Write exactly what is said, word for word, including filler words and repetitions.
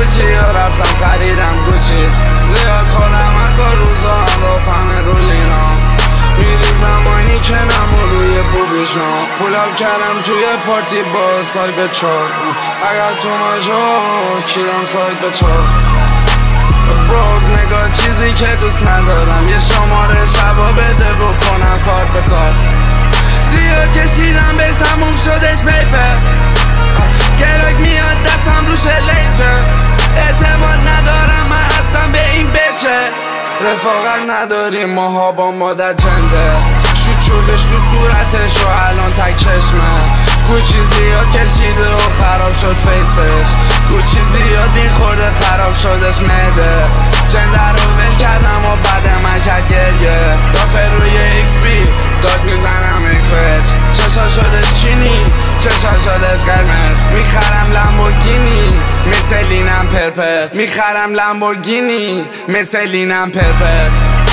گوچی یا رفتم خریدم گوچی. زیاد خودم اکا روزا هم رافمه رو لینام. میری زمانی که نمو روی بوبیشنام. پولاب کردم توی پارتی با سایب چار. اگر تو مجاز کیرم سایب چار. بروک نگاه چیزی که دوست ندارم. یه شماره شبا بده بکنم کار به کار. زیاد کشیدم بهش تموم شدش پیپر. گلاک میاد دستم روش لیزر. اعتماد ندارم من اصلا به این بچه. رفاقت نداریم ماها با مادر جنده. شود شدش تو صورتش و الان تک چشمه. گوچی زیاد کشیده و خراب شد فیسش. گوچی زیاد این خورده خراب شدش مده. جنده رو ول کردم و بعد من کرد گریه. دافه روی ایکس بی داد میزنم اکفج. چشا شدش چینی چشا شدش قرمز. میخرم لامبورگینی مثل لینم پرپر. میخرم لامبورگینی مثل لینم پرپر.